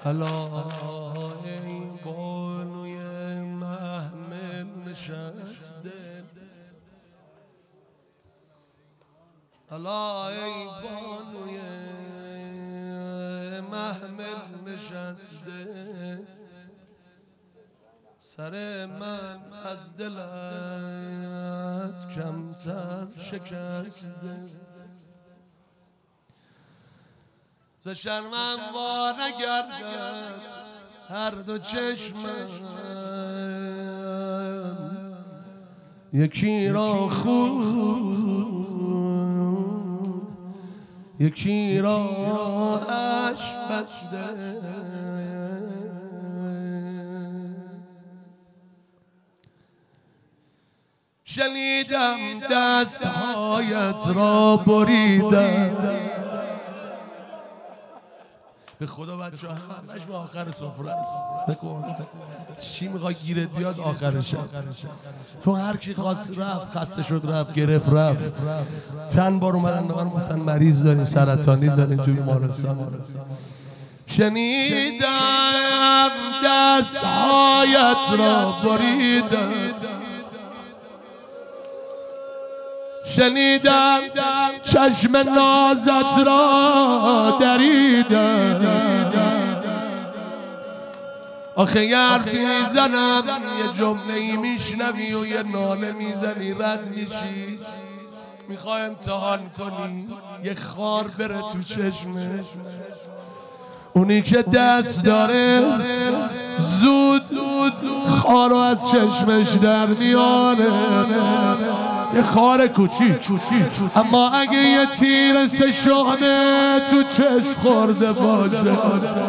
الا ای بانوی محمل نشسته، الا ای بانوی محمل نشسته، سر من از دلت کمتر شکسته، ز شرمم وا نگردد هر دو چشمم، یکی را خون یکی را اشک بسته، شنیدم دستهایت را بریدم. به خدا بچه ها همش به آخر سفره است. چی میخوای گیرت بیاد آخرش؟ تو هر کی خواست رفت، خسته شد رفت، گرفت رفت. چند بار اومدن به من گفتن مریض داریم، سرطانی داریم توی بیمارستان. شنیدم دستهایت را بریدم، شنیدم چشم نازت را دریدم. آخه یه حرفی میزنم یه جمله‌ای میشنوی و یه ناله میزنی رد میشی، میخوای امتحان کنی یه خار بره تو چشمه، اونی که دست داره زود خار رو از چشمش در میاره، یه خار کوچیک، اما اگه یه تیر سه‌شانه تو چشم خورده باشه،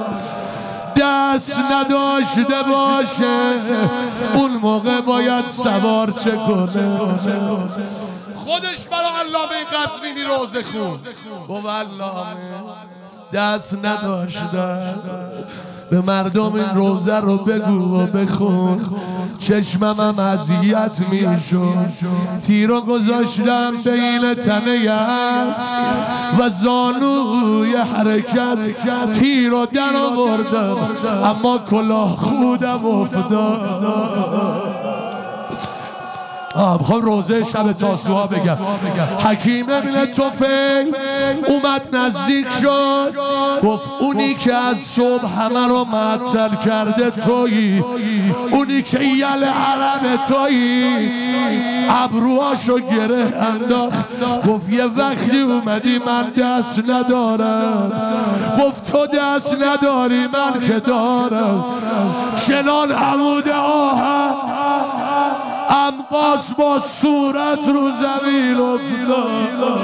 دست نداشته باشه، اون موقع باید سوار چه کنه؟ خودش برای علامه قزوینی روزه خون گفت علامه دست نداشتم، به مردم این روزه رو بگو و بخون، چشمم اذیت میشد، تیر رو گذاشتم بین تنه است و زانوی حرکت، تیر رو در آوردم اما کلاه خودم افتاد. میخوام روزه شب تاسوعا بگم. حکیم ابن طفیل اومد نزدیک شد، گفت اونی که از صبح همه رو معطل کرده تویی، اونی که یل عرب تویی. ابروهاشو گره انداخت، گفت یه وقتی اومدی من دست ندارم، گفت تو دست نداری من که دارم. چنان عمود آهن انباس با صورت رو زمین افتاد.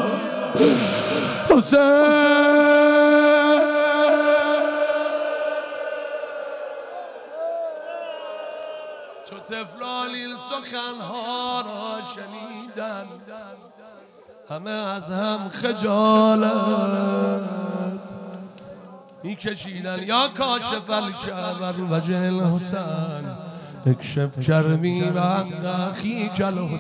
حسین چو طفلان این سخنها را شنیدن، همه از هم خجالت میکشیدن. یا کاشف الکبر وجه الحسین اکشف کرمی و اخیک الحسین.